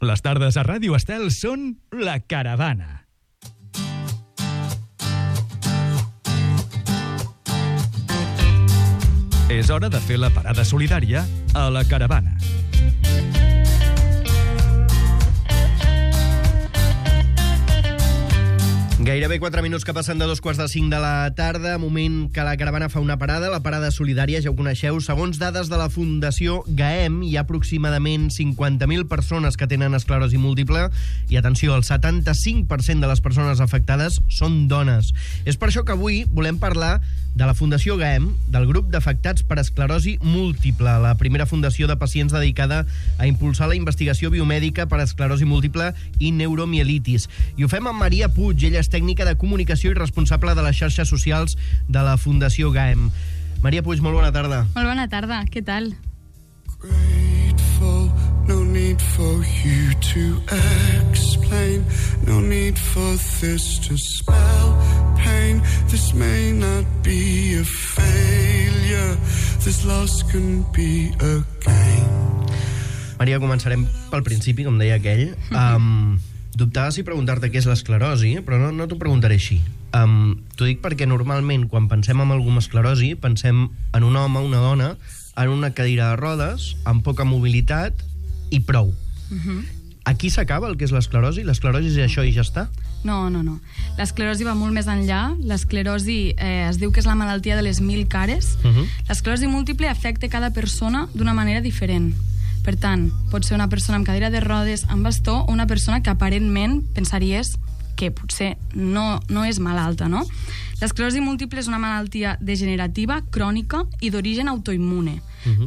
Les tardes a Ràdio Estel són La Caravana. És hora de fer la parada solidària a La Caravana. Gairebé 4 minuts que passen de 2:45 de la tarda, moment que la caravana fa una parada, la parada solidària, ja ho coneixeu. Segons dades de la Fundació GAEM, hi ha aproximadament 50.000 persones que tenen esclerosi múltiple i, atenció, el 75% de les persones afectades són dones. És per això que avui volem parlar de la Fundació GAEM, del grup d'afectats per esclerosi múltiple, la primera fundació de pacients dedicada a impulsar la investigació biomèdica per esclerosi múltiple i neuromielitis. I ho fem amb Maria Puig, ella és tècnica de comunicació i responsable de les xarxes socials de la Fundació GAEM. Maria Puig, molt bona tarda. Molt bona tarda, què tal? Grateful, no need for you to explain, no need for this to spell pain, this may not be a failure, this loss can be a gain. Maria, començarem pel principi, com deia aquell. Dubtava si preguntar-te què és l'esclerosi, però no t'ho preguntaré així. T'ho dic perquè normalment quan pensem en algú amb esclerosi pensem en un home, una dona, en una cadira de rodes, amb poca mobilitat i prou. Aquí s'acaba el que és l'esclerosi? L'esclerosi és això i ja està? No. L'esclerosi va molt més enllà. L'esclerosi es diu que és la malaltia de les 1000 cares. L'esclerosi múltiple afecta cada persona d'una manera diferent. Per tant, pot ser una persona amb cadira de rodes, amb bastó, o una persona que aparentment pensaries que potser no és malalta, no? L'esclerosi múltiple és una malaltia degenerativa, crònica i d'origen autoimmune.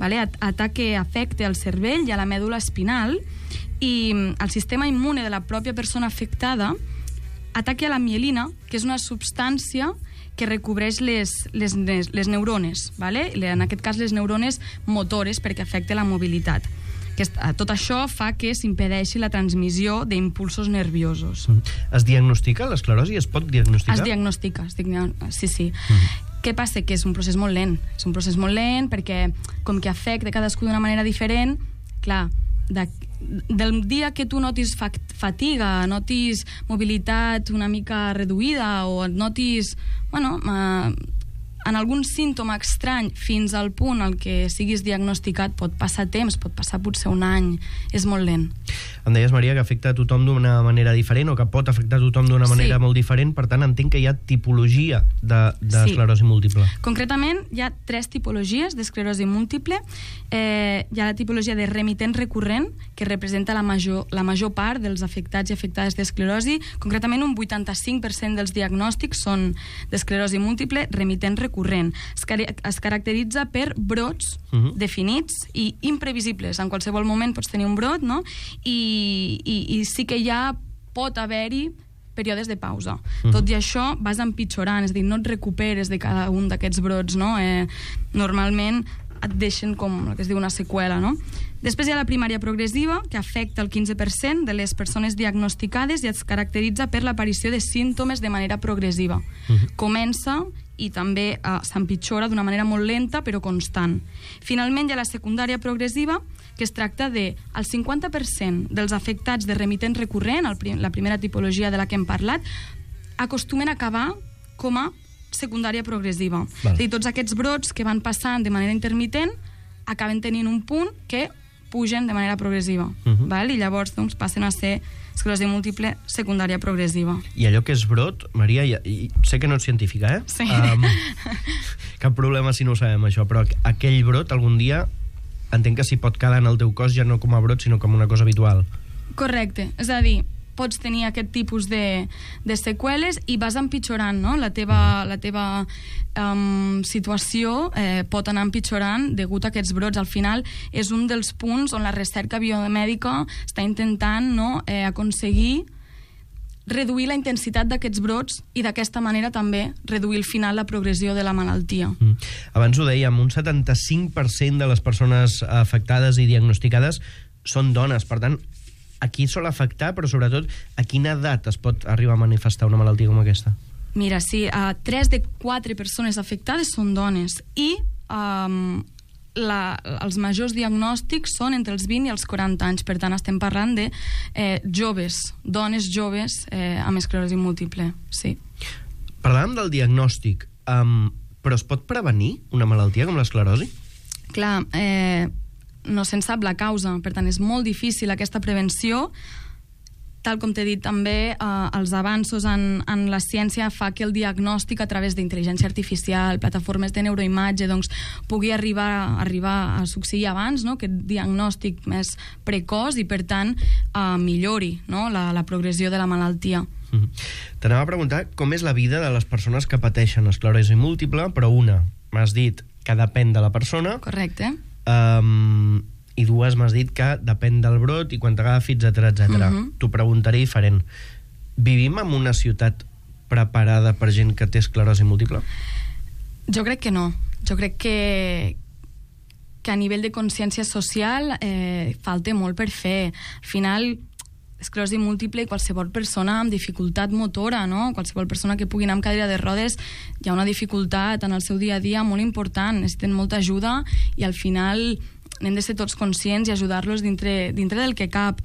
Afecta el cervell i a la mèdula espinal, i el sistema immune de la pròpia persona afectada ataca la mielina, que és una substància que recobreix les neurones, en aquest cas les neurones motores, perquè afecta la mobilitat. Tot això fa que s'impedeixi la transmissió d'impulsos nerviosos. Es diagnostica l'esclerosi? Es pot diagnosticar? Es diagnostica, sí. Què passa? Que és un procés molt lent. És un procés molt lent perquè, com que afecta cadascú d'una manera diferent, clar, del dia que tu notis fatiga, notis mobilitat una mica reduïda o notis, en algun símptoma estrany fins al punt en què siguis diagnosticat, pot passar temps, pot passar potser un any, és molt lent. Em deies, Maria, que afecta a tothom d'una manera diferent o que pot afectar a tothom d'una manera molt diferent, per tant entenc que hi ha tipologia d'esclerosi múltiple. Concretament hi ha 3 tipologies d'esclerosi múltiple. Hi ha la tipologia de remitent recurrent, que representa la major part dels afectats i afectades d'esclerosi. Concretament un 85% dels diagnòstics són d'esclerosi múltiple remitent recurrent. Es caracteritza per brots definits i imprevisibles. En qualsevol moment pots tenir un brot, no? I sí que pot haver-hi períodes de pausa. Tot i això vas empitjorant, és a dir, no et recuperes de cada un d'aquests brots, no? Normalment et deixen com el que es diu una seqüela, no? Després hi ha la primària progressiva, que afecta el 15% de les persones diagnosticades i es caracteritza per l'aparició de símptomes de manera progressiva. Comença i també s'empitjora d'una manera molt lenta però constant. Finalment hi ha la secundària progressiva, que es tracta de el 50% dels afectats de remitent recurrent, la primera tipologia de la que hem parlat, acostumen a acabar com a secundària progressiva. És a dir, tots aquests brots que van passant de manera intermitent acaben tenint un punt que pugen de manera progressiva. I llavors passen a ser esclerosi múltiple secundària progressiva. I allò que és brot, Maria, sé que no ets científica, Sí. Cap problema si no ho sabem, això, però aquell brot algun dia entenc que s'hi pot quedar en el teu cos ja no com a brot, sinó com una cosa habitual. Correcte, és a dir, pots tenir aquest tipus de seqüeles i vas empitjorant, no? La teva situació pot anar empitjorant degut a aquests brots. Al final és un dels punts on la recerca biomèdica està intentant aconseguir reduir la intensitat d'aquests brots i d'aquesta manera també reduir al final la progressió de la malaltia. Abans ho dèiem, un 75% de les persones afectades i diagnosticades són dones, per tant, a qui sol afectar, però sobretot a quina edat es pot arribar a manifestar una malaltia com aquesta? Mira, sí, 3 de 4 persones afectades són dones i els majors diagnòstics són entre els 20 i els 40 anys, per tant estem parlant de joves, dones joves amb esclerosi múltiple, sí. Parlàvem del diagnòstic, però es pot prevenir una malaltia com l'esclerosi? Clar, no se'n sap la causa, per tant és molt difícil aquesta prevenció. Tal com t'he dit també, els avanços en la ciència fa que el diagnòstic a través d'intel·ligència artificial, plataformes de neuroimatge, doncs, pugui arribar a succeir abans, no? Aquest diagnòstic més precoç i, per tant, millori, no? la progressió de la malaltia. T'anava a preguntar com és la vida de les persones que pateixen esclerosi múltiple, però una, m'has dit que depèn de la persona. Correcte. I dues, m'has dit que depèn del brot i quan t'agafi, etc. T'ho preguntaré diferent. Vivim en una ciutat preparada per gent que té esclerosi múltiple? Jo crec que no. Jo crec que a nivell de consciència social falta molt per fer. Al final, esclerosi múltiple i qualsevol persona amb dificultat motora, no? Qualsevol persona que pugui anar amb cadira de rodes, hi ha una dificultat en el seu dia a dia molt important, necessiten molta ajuda i al final n'hem de ser tots conscients i ajudar-los dintre del que cap.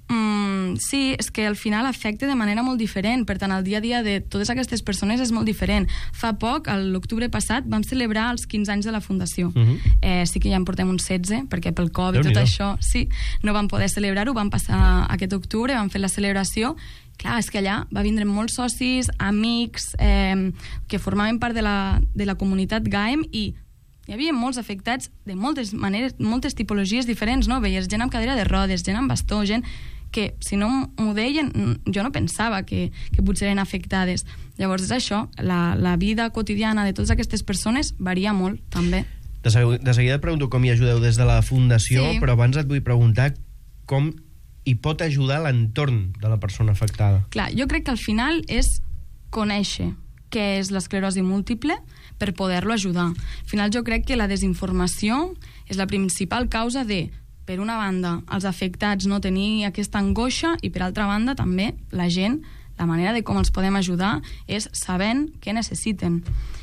Sí, és que al final afecta de manera molt diferent, per tant el dia a dia de totes aquestes persones és molt diferent. Fa poc, l'octubre passat, vam celebrar els 15 anys de la Fundació. Sí que ja en portem uns 16, perquè pel Covid tot això, sí, no vam poder celebrar-ho, vam passar aquest octubre, vam fer la celebració. Clar, és que allà va vindre molts socis, amics, que formaven part de la comunitat GAEM i hi havia molts afectats de moltes maneres, moltes tipologies diferents, no? Veies gent amb cadira de rodes, gent amb bastó, gent que, si no m'ho deien, jo no pensava que potser eren afectades. Llavors és això, la vida quotidiana de totes aquestes persones varia molt, també. De seguida et pregunto com hi ajudeu des de la Fundació, sí. Però abans et vull preguntar com hi pot ajudar l'entorn de la persona afectada. Clar, jo crec que al final és conèixer què és l'esclerosi múltiple per poder-lo ajudar. Al final jo crec que la desinformació és la principal causa de, per una banda, els afectats no tenir aquesta angoixa i per altra banda també la gent, la manera de com els podem ajudar és sabent què necessiten.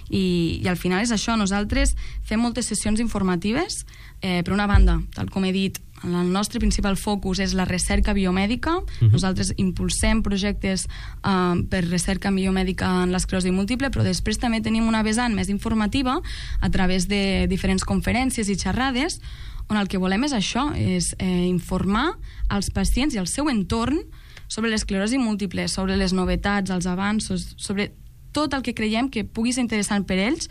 I al final és això, nosaltres fem moltes sessions informatives, per una banda, tal com he dit, el nostre principal focus és la recerca biomèdica. Nosaltres impulsem projectes per recerca biomèdica en l'esclerosi múltiple, però després també tenim una vessant més informativa a través de diferents conferències i xerrades, on el que volem és això, és informar als pacients i al seu entorn sobre l'esclerosi múltiple, sobre les novetats, els avanços, sobre tot el que creiem que pugui ser interessant per ells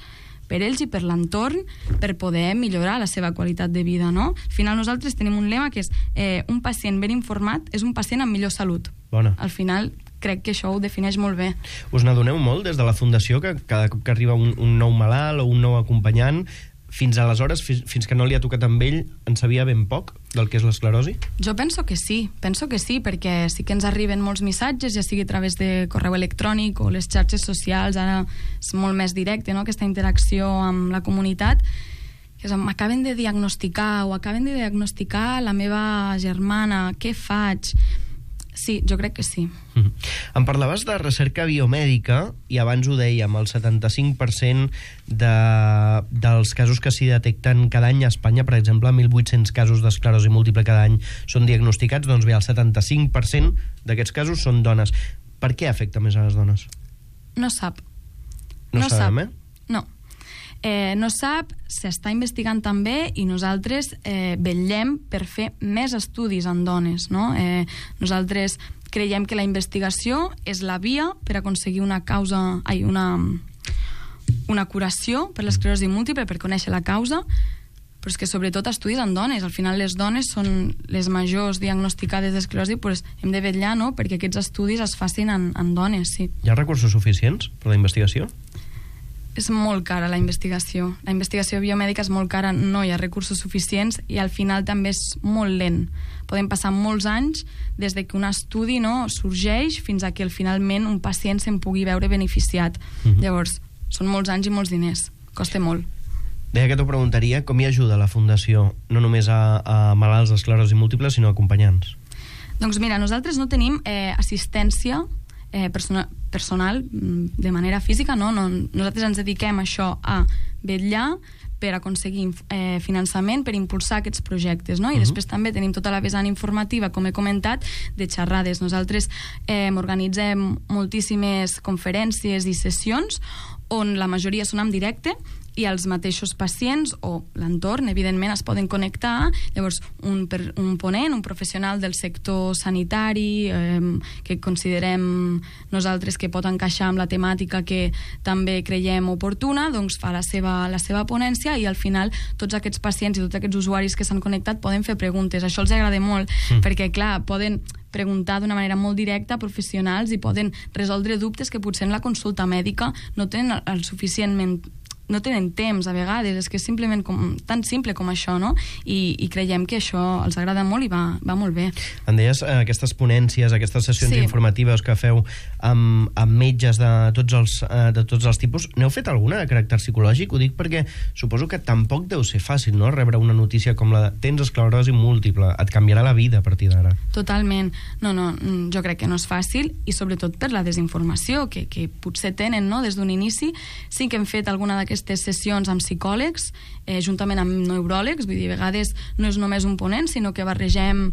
i per l'entorn, per poder millorar la seva qualitat de vida, no? Al final nosaltres tenim un lema que és un pacient ben informat és un pacient amb millor salut. Bona. Al final crec que això ho defineix molt bé. Us n'adoneu molt des de la Fundació que cada cop que arriba un nou malalt o un nou acompanyant, fins aleshores, fins que no li ha tocat amb ell, en sabia ben poc del que és l'esclerosi? Jo penso que sí, perquè sí que ens arriben molts missatges, ja sigui a través de correu electrònic o les xarxes socials, ara és molt més directe, no?, aquesta interacció amb la comunitat, que és, m'acaben de diagnosticar o acaben de diagnosticar la meva germana, què faig? Sí, jo crec que sí. Em parlaves de recerca biomèdica i abans ho dèiem, el 75% dels casos que s'hi detecten cada any a Espanya, per exemple, 1.800 casos d'esclerosi múltiple cada any són diagnosticats, doncs bé, el 75% d'aquests casos són dones. Per què afecta més a les dones? No sap. No sabem, No. No sap, s'està investigant també i nosaltres vetllem per fer més estudis en dones, no? Nosaltres creiem que la investigació és la via per aconseguir una curació per l'esclerosi múltiple, per conèixer la causa, però és que sobretot estudis en dones. Al final les dones són les majors diagnosticades d'esclerosi, doncs hem de vetllar, no?, perquè aquests estudis es facin en dones, sí. Hi ha recursos suficients per a la investigació? És molt cara la investigació. La investigació biomèdica és molt cara, no hi ha recursos suficients i al final també és molt lent. Poden passar molts anys des de que un estudi sorgeix fins a que finalment un pacient se'n pugui veure beneficiat. Llavors, són molts anys i molts diners. Costa molt. Deia que t'ho preguntaria, com hi ajuda la Fundació, no només a malalts d'esclerosi múltiple, sinó a acompanyants? Doncs mira, nosaltres no tenim assistència personal de manera física, no? Nosaltres ens dediquem a això, a vetllar per aconseguir finançament per impulsar aquests projectes, no? I després també tenim tota la vessant informativa, com he comentat, de xerrades. Nosaltres organitzem moltíssimes conferències i sessions on la majoria són en directe i els mateixos pacients o l'entorn, evidentment, es poden connectar. Llavors, un ponent, un professional del sector sanitari que considerem nosaltres que pot encaixar amb la temàtica que també creiem oportuna, doncs fa la seva ponència i al final tots aquests pacients i tots aquests usuaris que s'han connectat poden fer preguntes. Això els agrada molt perquè, clar, poden preguntar d'una manera molt directa a professionals i poden resoldre dubtes que potser en la consulta mèdica no tenen no tenen temps a vegades, és que és simplement tan simple com això, no? I creiem que això els agrada molt i va molt bé. Em deies aquestes ponències, aquestes sessions informatives que feu amb metges de tots els tipus. N'heu fet alguna de caràcter psicològic? Ho dic perquè suposo que tampoc deu ser fàcil, no?, rebre una notícia com la de tens esclerosi múltiple, et canviarà la vida a partir d'ara. Totalment. No, jo crec que no és fàcil i sobretot per la desinformació que potser tenen, no?, des d'un inici. Sí que hem fet alguna d'aquestes sessions amb psicòlegs, juntament amb neuròlegs, vull dir, a vegades no és només un ponent, sinó que barregem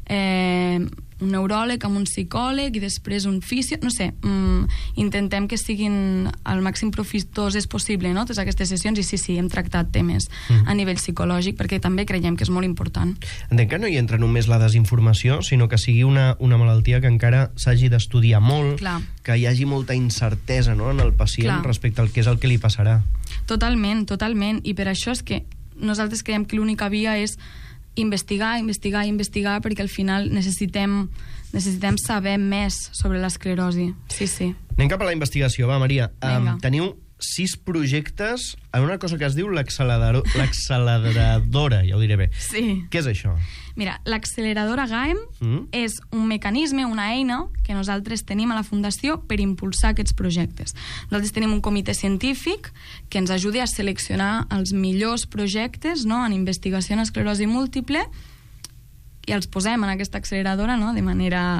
un neuròleg amb un psicòleg i després un fisio, no sé, intentem que siguin el màxim profitoses possible, no?, totes aquestes sessions, i sí, hem tractat temes a nivell psicològic, perquè també creiem que és molt important. Entenc que no hi entra només la desinformació, sinó que sigui una malaltia que encara s'hagi d'estudiar molt, que hi hagi molta incertesa, no?, en el pacient respecte al que és el que li passarà. Totalment, i per això és que nosaltres creiem que l'única via és investigar, perquè al final necessitem saber més sobre l'esclerosi. Sí. Anem cap a la investigació. Va, Maria. Teniu 6 projectes en una cosa que es diu l'acceleradora, ja ho diré bé. Sí. Què és això? Mira, l'acceleradora GAEM és un mecanisme, una eina que nosaltres tenim a la Fundació per impulsar aquests projectes. Nosaltres tenim un comitè científic que ens ajuda a seleccionar els millors projectes, no?, en investigació en esclerosi múltiple, i els posem en aquesta acceleradora, no?, de manera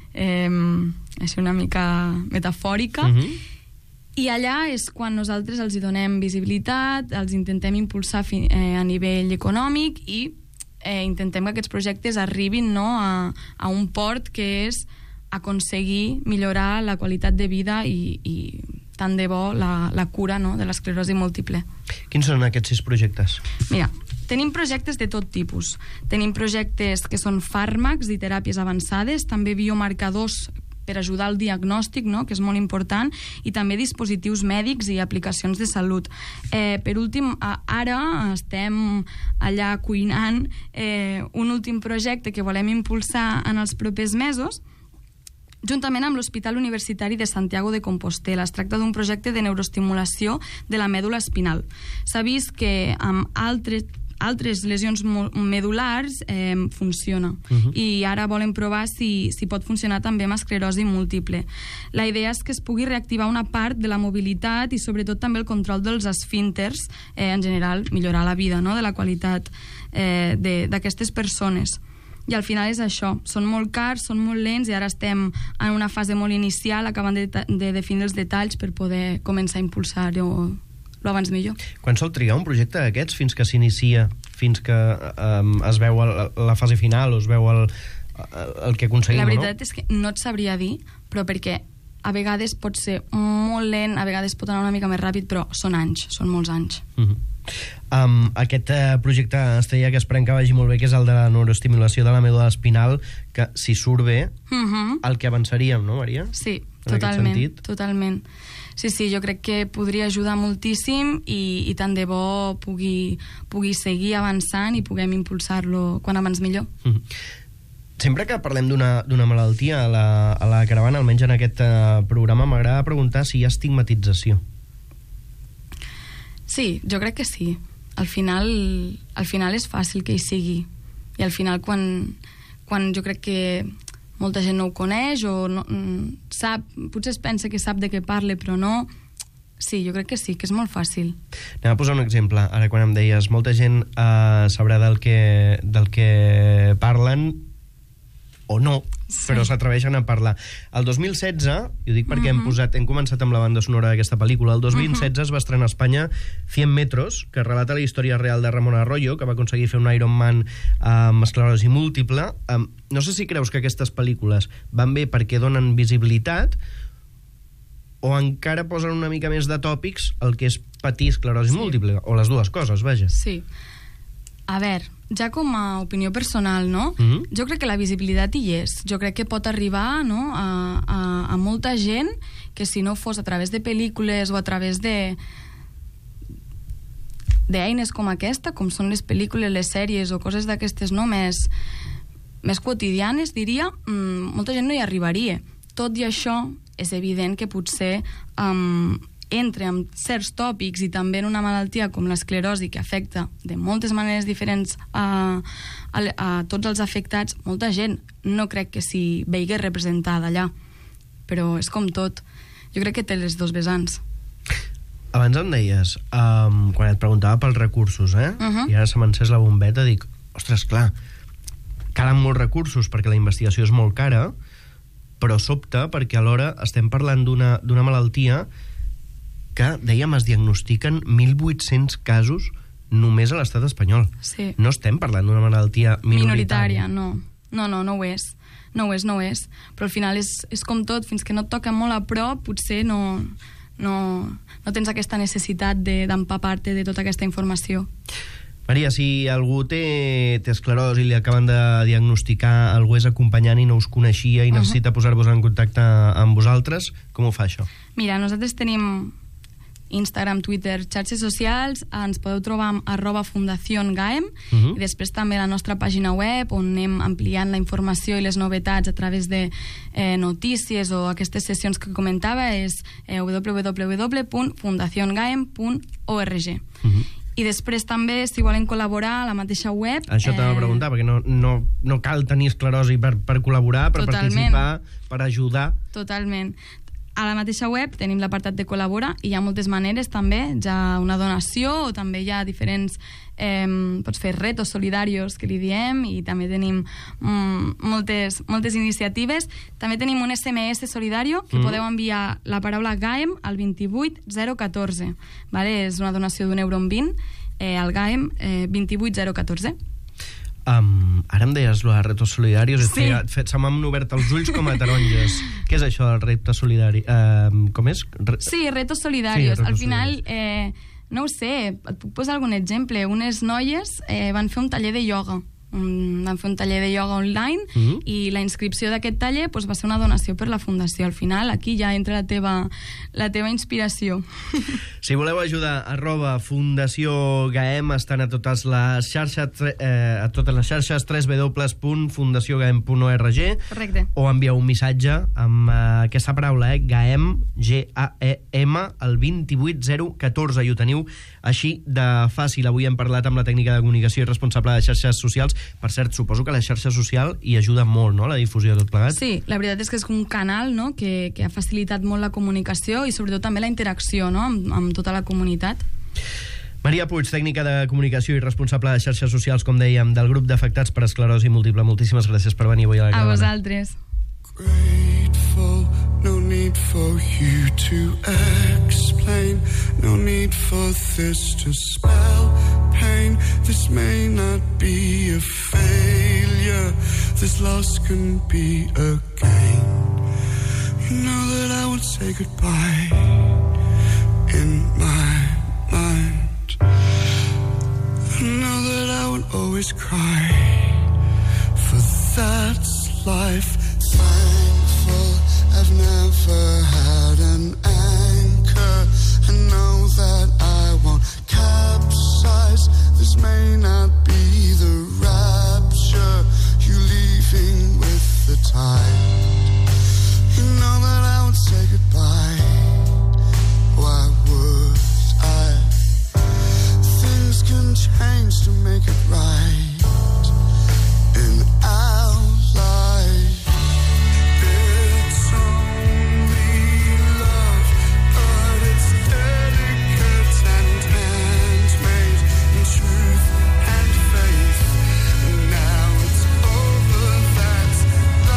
així una mica metafòrica, i allà és quan nosaltres els hi donem visibilitat, els intentem impulsar a nivell econòmic i intentem que aquests projectes arribin, no, a un port que és aconseguir millorar la qualitat de vida i tant de bo la cura, no?, de l'esclerosi múltiple. Quins són aquests 6 projectes? Mira, tenim projectes de tot tipus. Tenim projectes que són fàrmacs i teràpies avançades, també biomarcadors per ajudar al diagnòstic, no?, que és molt important, i també dispositius mèdics i aplicacions de salut. Per últim, ara estem allà cuinant un últim projecte que volem impulsar en els propers mesos, juntament amb l'Hospital Universitari de Santiago de Compostela. Es tracta d'un projecte de neuroestimulació de la mèdula espinal. S'ha vist que amb altres lesions medulars funciona. I ara volen provar si pot funcionar també amb esclerosi múltiple. La idea és que es pugui reactivar una part de la mobilitat i sobretot també el control dels esfínters, en general millorar la vida, no?, de la qualitat d'aquestes persones. I al final és això, són molt cars, són molt lents i ara estem en una fase molt inicial acabant de definir els detalls per poder començar a impulsar-ho abans millor. Quan sol trigar un projecte d'aquests fins que s'inicia, fins que es veu la fase final o es veu el que aconseguim, no? La veritat és que no et sabria dir, però perquè a vegades pot ser molt lent, a vegades pot anar una mica més ràpid, però són anys, són molts anys. Aquest projecte estrella que esperem que vagi molt bé, que és el de la neuroestimulació de la mèdula espinal, que si surt bé, el que avançaríem, no, Maria? Sí, totalment. Sí, jo crec que podria ajudar moltíssim i tant de bo pugui seguir avançant i puguem impulsar-lo quan abans millor. Sempre que parlem d'una malaltia a la caravana, almenys en aquest programa, m'agrada preguntar si hi ha estigmatització. Sí, jo crec que sí. Al final és fàcil que hi sigui. I al final quan jo crec que molta gent no ho coneix o no, sap, potser es pensa que sap de què parla, però no. Sí, jo crec que sí, que és molt fàcil. Anem a posar un exemple. Ara quan em deies, molta gent sabrà del que parlen o no, però s'atreveixen a parlar. El 2016, i ho dic perquè hem començat amb la banda sonora d'aquesta pel·lícula, el 2016 es va estrenar a Espanya 100 metros, que relata la història real de Ramon Arroyo, que va aconseguir fer un Ironman amb esclerosi múltiple. No sé si creus que aquestes pel·lícules van bé perquè donen visibilitat o encara posen una mica més de tòpics el que és patir esclerosi múltiple, o les dues coses, vaja. Sí. A veure, ja com a opinió personal, no? Jo crec que la visibilitat hi és. Jo crec que pot arribar, no, a molta gent que si no fos a través de pel·lícules o a través d'eines com aquesta, com són les pel·lícules, les sèries o coses d'aquestes, no, més quotidianes, diria, molta gent no hi arribaria. Tot i això, és evident que potser entre amb certs tòpics i també en una malaltia com l'esclerosi, que afecta de moltes maneres diferents a tots els afectats, molta gent no crec que s'hi vegi representada allà, però és com tot. Jo crec que té les dos vessants. Abans em deies, quan et preguntava pels recursos, i ara se m'encés la bombeta, dic, ostres, clar, calen molts recursos perquè la investigació és molt cara, però sobta perquè alhora estem parlant d'una malaltia que, dèiem, es diagnostiquen 1.800 casos només a l'estat espanyol. Sí. No estem parlant d'una malaltia minoritària. No ho és. No ho és. Però al final és com tot, fins que no et toca molt a prop, potser no tens aquesta necessitat d'empapar-te de tota aquesta informació. Maria, si algú té esclerosi i li acaben de diagnosticar, algú és acompanyant i no us coneixia i necessita posar-vos en contacte amb vosaltres, com ho fa això? Mira, nosaltres tenim Instagram, Twitter, xarxes socials, ens podeu trobar amb @fundaciongaem, i després també la nostra pàgina web, on anem ampliant la informació i les novetats a través de notícies o aquestes sessions que comentava, és www.fundaciongaem.org. I després també, si volen col·laborar a la mateixa web... Això t'anava a preguntar, perquè no cal tenir esclerosi per col·laborar, per participar, per ajudar. Totalment. A la mateixa web tenim l'apartat de col·laborar i hi ha moltes maneres també, ja una donació o també hi ha diferents, pots fer retos solidarios que li diem, i també tenim moltes iniciatives. També tenim un SMS solidario que podeu enviar la paraula GAEM al 28014, vale? És una donació d'1,20 € al GAEM 28014. Ara em deies els retos solidaris, Sí. se m'han obert els ulls com a taronges. Què és això del repte solidari? Com és? Sí, retos solidarios. Sí, retos al final, no ho sé, et puc posar algun exemple. Unes noies van fer un taller de ioga. Van fer un taller de ioga online i la inscripció d'aquest taller va ser una donació per la Fundació. Al final, aquí ja entra la teva inspiració. Si voleu ajudar, @Fundació Gaem, estan a totes les xarxes, www.fundaciogaem.org, Correcte. o envieu un missatge amb aquesta paraula, Gaem, G-A-E-M, al 28014, i ho teniu així de fàcil. Avui hem parlat amb la tècnica de comunicació i responsable de xarxes socials. Per cert, suposo que la xarxa social hi ajuda molt, no?, la difusió de tot plegat. Sí, la veritat és que és un canal, no?, que ha facilitat molt la comunicació i sobretot també la interacció, no?, amb tota la comunitat. Maria Puig, tècnica de comunicació i responsable de xarxes socials, com dèiem, del grup d'afectats per esclerosi múltiple. Moltíssimes gràcies per venir avui a la Caravana. A vosaltres. Grateful, no need for you to explain, no need for this to spell pain. This may not be a failure, this loss can be a gain. You know that I would say goodbye in my mind. I know that I would always cry, for that's life. Thankful I've never had an anchor. I know that I won't capsize. This may not be the rapture, you leaving with the tide. You know that I would say goodbye. Why would I? Things can change to make it right in our life. Truth and faith, and now it's over, that's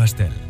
Estel.